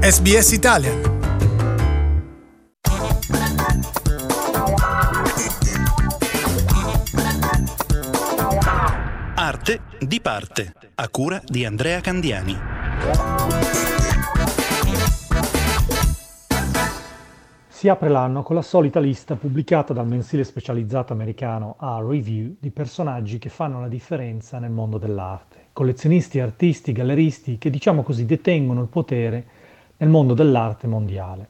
SBS Italian. Arte di parte, a cura di Andrea Candiani. Si apre l'anno con la solita lista pubblicata dal mensile specializzato americano Art Review di personaggi che fanno la differenza nel mondo dell'arte. Collezionisti, artisti, galleristi che, diciamo così, detengono il potere nel mondo dell'arte mondiale.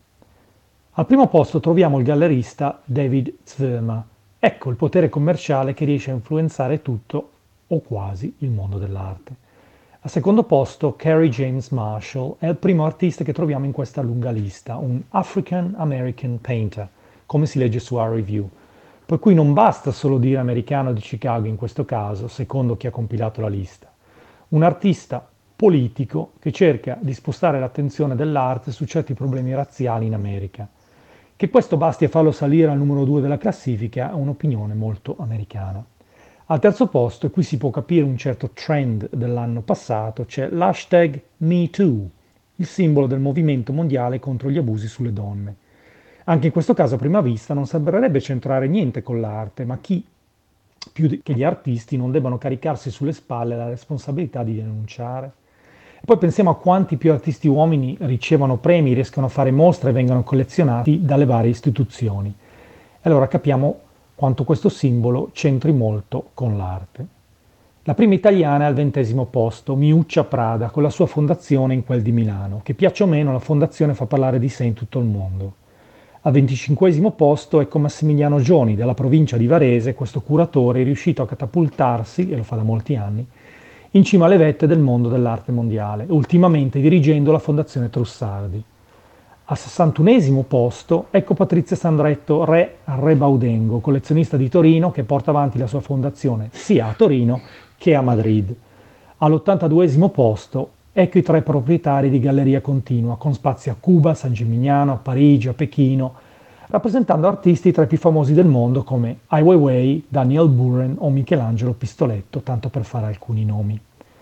Al primo posto troviamo il gallerista David Zwirner. Ecco il potere commerciale che riesce a influenzare tutto o quasi il mondo dell'arte. Al secondo posto Kerry James Marshall è il primo artista che troviamo in questa lunga lista, un African American painter, come si legge su Art Review, per cui non basta solo dire americano di Chicago in questo caso, secondo chi ha compilato la lista. Un artista politico che cerca di spostare l'attenzione dell'arte su certi problemi razziali in America. Che questo basti a farlo salire al numero 2 della classifica è un'opinione molto americana. Al terzo posto, e qui si può capire un certo trend dell'anno passato, c'è l'hashtag MeToo, il simbolo del movimento mondiale contro gli abusi sulle donne. Anche in questo caso a prima vista non sembrerebbe centrare niente con l'arte, ma chi più che gli artisti non debbano caricarsi sulle spalle la responsabilità di denunciare? E poi pensiamo a quanti più artisti uomini ricevono premi, riescono a fare mostre e vengono collezionati dalle varie istituzioni. E allora capiamo quanto questo simbolo c'entri molto con l'arte. La prima italiana è al 20° posto, Miuccia Prada, con la sua fondazione in quel di Milano, che piaccia o meno la fondazione fa parlare di sé in tutto il mondo. Al 25° posto ecco Massimiliano Gioni, della provincia di Varese, questo curatore è riuscito a catapultarsi, e lo fa da molti anni, in cima alle vette del mondo dell'arte mondiale, ultimamente dirigendo la fondazione Trussardi. Al 61° posto ecco Patrizia Sandretto, Re Baudengo, collezionista di Torino che porta avanti la sua fondazione sia a Torino che a Madrid. All'82° posto ecco i 3 proprietari di Galleria Continua, con spazi a Cuba, San Gimignano, a Parigi, a Pechino, rappresentando artisti tra i più famosi del mondo come Ai Weiwei, Daniel Buren o Michelangelo Pistoletto, tanto per fare alcuni nomi.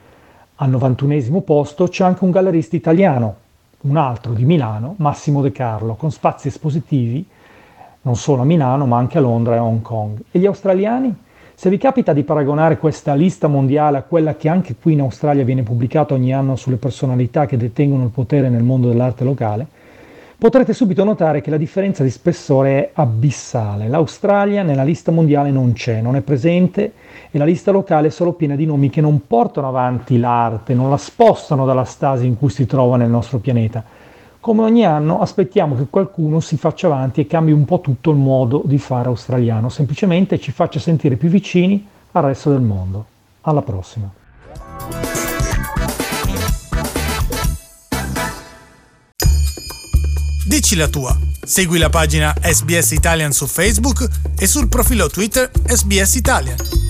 Al 91° posto c'è anche un gallerista italiano, un altro di Milano, Massimo De Carlo, con spazi espositivi non solo a Milano ma anche a Londra e a Hong Kong. E gli australiani? Se vi capita di paragonare questa lista mondiale a quella che anche qui in Australia viene pubblicata ogni anno sulle personalità che detengono il potere nel mondo dell'arte locale, potrete subito notare che la differenza di spessore è abissale. L'Australia nella lista mondiale non c'è, non è presente, e la lista locale è solo piena di nomi che non portano avanti l'arte, non la spostano dalla stasi in cui si trova nel nostro pianeta. Come ogni anno aspettiamo che qualcuno si faccia avanti e cambi un po' tutto il modo di fare australiano, semplicemente ci faccia sentire più vicini al resto del mondo. Alla prossima! Dici la tua. Segui la pagina SBS Italian su Facebook e sul profilo Twitter SBS Italian.